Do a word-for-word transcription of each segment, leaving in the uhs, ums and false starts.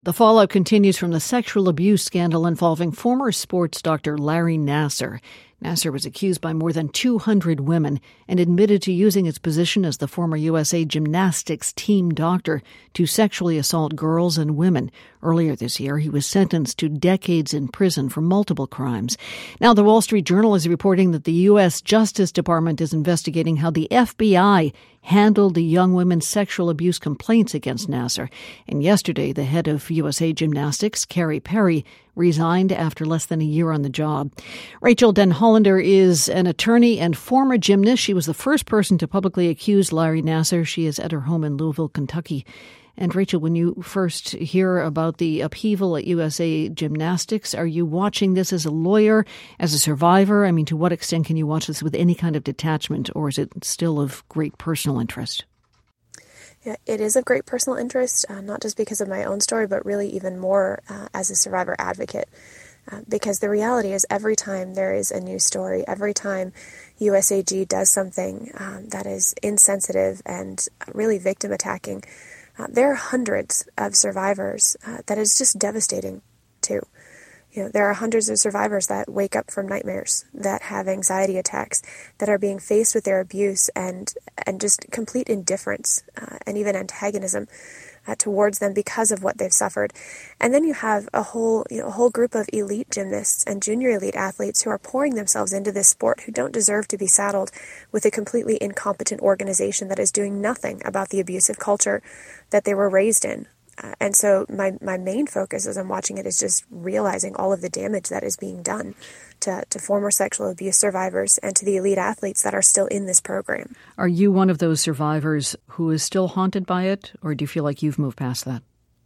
The fallout continues from the sexual abuse scandal involving former sports doctor Larry Nassar. Nassar was accused by more than two hundred women and admitted to using his position as the former U S A Gymnastics team doctor to sexually assault girls and women. Earlier this year, he was sentenced to decades in prison for multiple crimes. Now, the Wall Street Journal is reporting that the U S Justice Department is investigating how the F B I handled the young women's sexual abuse complaints against Nassar. And yesterday, the head of U S A Gymnastics, Carrie Perry, resigned after less than a year on the job. Rachel Den Hollander is an attorney and former gymnast. She was the first person to publicly accuse Larry Nassar. She is at her home in Louisville, Kentucky. And Rachel, when you first hear about the upheaval at U S A Gymnastics, are you watching this as a lawyer, as a survivor? I mean, to what extent can you watch this with any kind of detachment, or is it still of great personal interest? Yeah, it is of great personal interest, uh, not just because of my own story, but really even more uh, as a survivor advocate. Uh, because the reality is every time there is a new story, every time U S A G does something um, that is insensitive and really victim attacking, uh, there are hundreds of survivors uh, that is just devastating too. You know, there are hundreds of survivors that wake up from nightmares, that have anxiety attacks, that are being faced with their abuse and and just complete indifference uh, and even antagonism uh, towards them because of what they've suffered. And then you have a whole you know a whole group of elite gymnasts and junior elite athletes who are pouring themselves into this sport, who don't deserve to be saddled with a completely incompetent organization that is doing nothing about the abusive culture that they were raised in. Uh, and so my, my main focus as I'm watching it is just realizing all of the damage that is being done to, to former sexual abuse survivors and to the elite athletes that are still in this program. Are you one of those survivors who is still haunted by it, or do you feel like you've moved past that?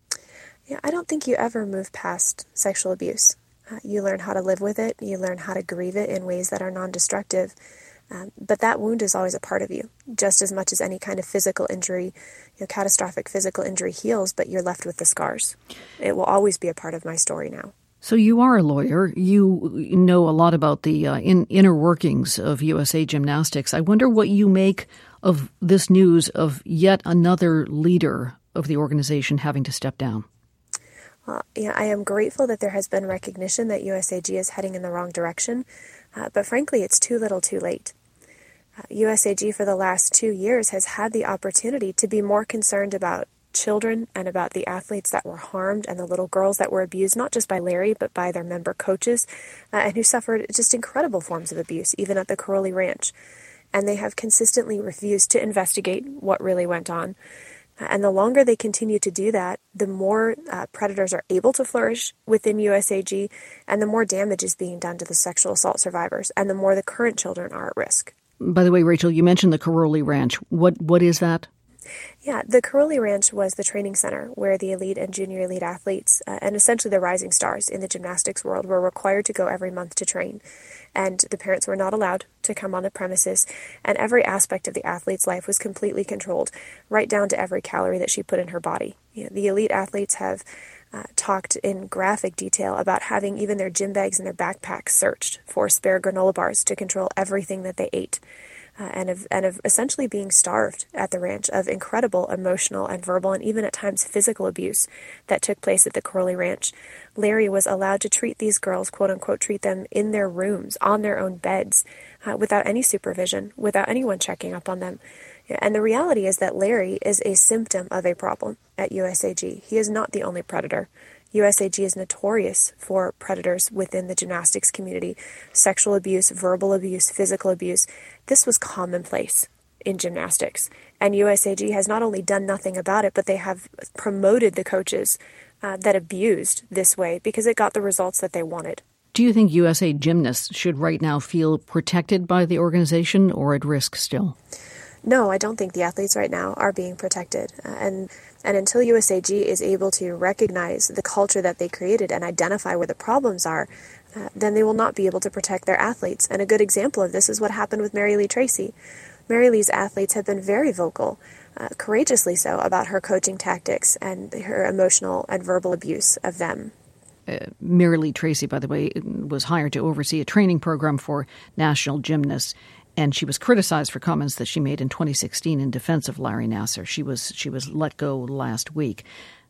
Yeah, I don't think you ever move past sexual abuse. Uh, you learn how to live with it. You learn how to grieve it in ways that are non-destructive. Um, but that wound is always a part of you, just as much as any kind of physical injury. You know, catastrophic physical injury heals, but you're left with the scars. It will always be a part of my story now. So you are a lawyer. You know a lot about the uh, in, inner workings of U S A Gymnastics. I wonder what you make of this news of yet another leader of the organization having to step down. Well, yeah, I am grateful that there has been recognition that U S A G is heading in the wrong direction. Uh, but frankly, it's too little too late. Uh, U S A G for the last two years has had the opportunity to be more concerned about children and about the athletes that were harmed and the little girls that were abused, not just by Larry, but by their member coaches, uh, and who suffered just incredible forms of abuse, even at the Karolyi Ranch. And they have consistently refused to investigate what really went on. And the longer they continue to do that, the more uh, predators are able to flourish within U S A G, and the more damage is being done to the sexual assault survivors, and the more the current children are at risk. By the way, Rachel, you mentioned the Karolyi Ranch. What What is that? Yeah, the Karolyi Ranch was the training center where the elite and junior elite athletes, uh, and essentially the rising stars in the gymnastics world, were required to go every month to train. And the parents were not allowed to come on the premises, and every aspect of the athlete's life was completely controlled, right down to every calorie that she put in her body. You know, the elite athletes have uh, talked in graphic detail about having even their gym bags and their backpacks searched for spare granola bars to control everything that they ate. Uh, and of and of essentially being starved at the ranch, of incredible emotional and verbal and even at times physical abuse that took place at the Karolyi Ranch. Larry was allowed to treat these girls, quote unquote, treat them in their rooms, on their own beds, uh, without any supervision, without anyone checking up on them. And the reality is that Larry is a symptom of a problem at U S A G. He is not the only predator. U S A G is notorious for predators within the gymnastics community. Sexual abuse, verbal abuse, physical abuse. This was commonplace in gymnastics. And U S A G has not only done nothing about it, but they have promoted the coaches uh, that abused this way because it got the results that they wanted. Do you think U S A gymnasts should right now feel protected by the organization or at risk still? No, I don't think the athletes right now are being protected. Uh, and and until U S A G is able to recognize the culture that they created and identify where the problems are, uh, then they will not be able to protect their athletes. And a good example of this is what happened with Mary Lee Tracy. Mary Lee's athletes have been very vocal, uh, courageously so, about her coaching tactics and her emotional and verbal abuse of them. Uh, Mary Lee Tracy, by the way, was hired to oversee a training program for national gymnasts. And she was criticized for comments that she made in twenty sixteen in defense of Larry Nassar. She was she was let go last week.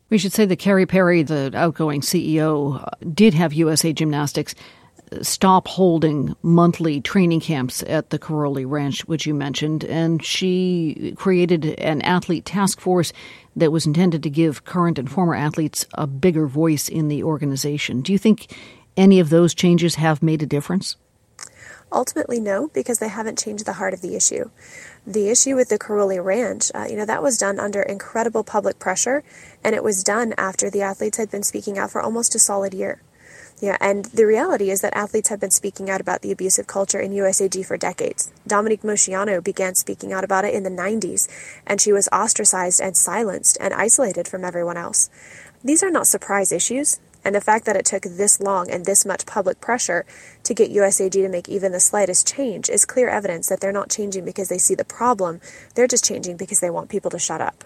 We should say that Carrie Perry, the outgoing C E O, did have U S A Gymnastics stop holding monthly training camps at the Karolyi Ranch, which you mentioned, and she created an athlete task force that was intended to give current and former athletes a bigger voice in the organization. Do you think any of those changes have made a difference? Ultimately, no, because they haven't changed the heart of the issue. The issue with the Karolyi Ranch, uh, you know, that was done under incredible public pressure, and it was done after the athletes had been speaking out for almost a solid year. Yeah, and the reality is that athletes have been speaking out about the abusive culture in U S A G for decades. Dominique Moceanu began speaking out about it in the nineties, and she was ostracized and silenced and isolated from everyone else. These are not surprise issues, and the fact that it took this long and this much public pressure to get U S A G to make even the slightest change is clear evidence that they're not changing because they see the problem. They're just changing because they want people to shut up.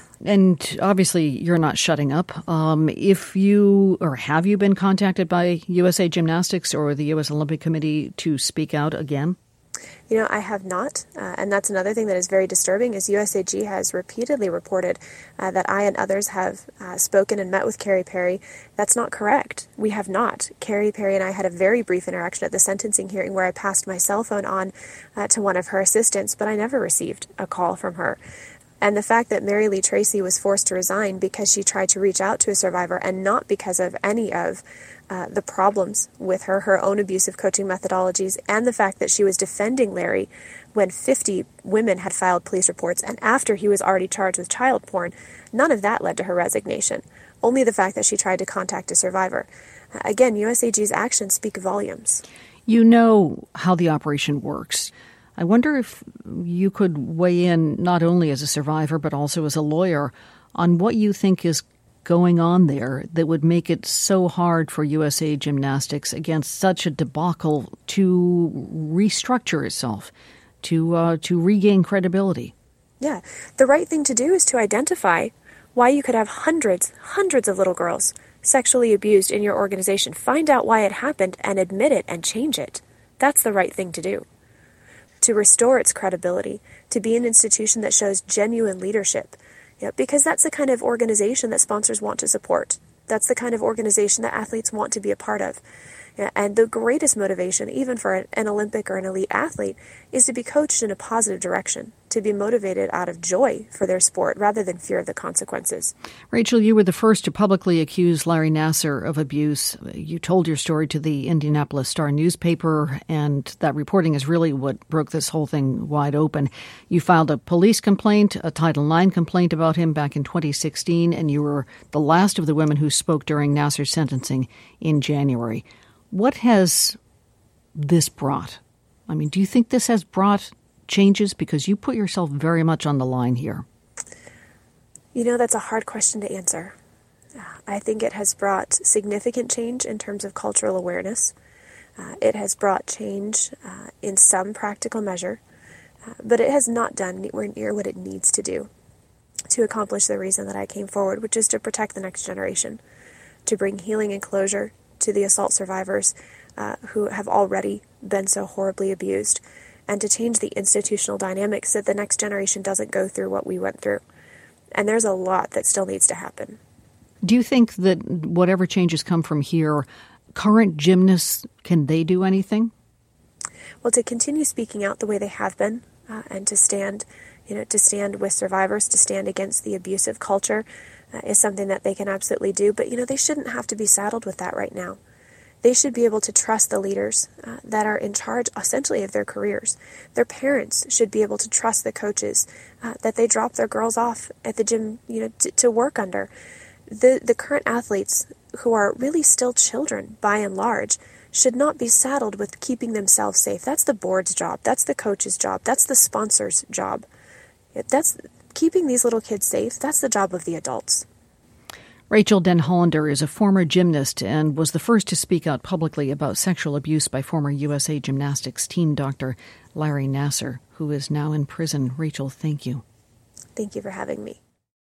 And obviously, you're not shutting up. Um, if you, or have you been contacted by U S A Gymnastics or the U S Olympic Committee to speak out again? You know, I have not, uh, and that's another thing that is very disturbing is U S A G has repeatedly reported uh, that I and others have uh, spoken and met with Carrie Perry. That's not correct. We have not. Carrie Perry and I had a very brief interaction at the sentencing hearing where I passed my cell phone on uh, to one of her assistants, but I never received a call from her. And the fact that Mary Lee Tracy was forced to resign because she tried to reach out to a survivor and not because of any of uh, the problems with her, her own abusive coaching methodologies, and the fact that she was defending Larry when fifty women had filed police reports and after he was already charged with child porn, none of that led to her resignation. Only the fact that she tried to contact a survivor. Uh, again, U S A G's actions speak volumes. You know how the operation works. I wonder if you could weigh in not only as a survivor but also as a lawyer on what you think is going on there that would make it so hard for U S A Gymnastics against such a debacle to restructure itself, to uh, to regain credibility. Yeah, the right thing to do is to identify why you could have hundreds, hundreds of little girls sexually abused in your organization. Find out why it happened and admit it and change it. That's the right thing to do. To restore its credibility, to be an institution that shows genuine leadership, you know, because that's the kind of organization that sponsors want to support. That's the kind of organization that athletes want to be a part of. And the greatest motivation, even for an Olympic or an elite athlete, is to be coached in a positive direction, to be motivated out of joy for their sport rather than fear of the consequences. Rachel, you were the first to publicly accuse Larry Nassar of abuse. You told your story to the Indianapolis Star newspaper, and that reporting is really what broke this whole thing wide open. You filed a police complaint, a Title nine complaint about him back in twenty sixteen, and you were the last of the women who spoke during Nassar's sentencing in January. What has this brought? I mean, do you think this has brought changes? Because you put yourself very much on the line here. You know, that's a hard question to answer. I think it has brought significant change in terms of cultural awareness. Uh, it has brought change uh, in some practical measure, uh, but it has not done anywhere near what it needs to do to accomplish the reason that I came forward, which is to protect the next generation, to bring healing and closure to the assault survivors uh, who have already been so horribly abused, and to change the institutional dynamics so that the next generation doesn't go through what we went through. And there's a lot that still needs to happen. Do you think that whatever changes come from here, current gymnasts, can they do anything? Well, to continue speaking out the way they have been, uh, and to stand, you know, to stand with survivors, to stand against the abusive culture, uh, is something that they can absolutely do. But, you know, they shouldn't have to be saddled with that right now. They should be able to trust the leaders uh, that are in charge, essentially, of their careers. Their parents should be able to trust the coaches uh, that they drop their girls off at the gym, you know, t- to work under. The the current athletes, who are really still children by and large, should not be saddled with keeping themselves safe. That's the board's job. That's the coach's job. That's the sponsor's job. That's keeping these little kids safe. That's the job of the adults. Rachel Den Hollander is a former gymnast and was the first to speak out publicly about sexual abuse by former U S A Gymnastics team doctor Larry Nassar, who is now in prison. Rachel, thank you. Thank you for having me.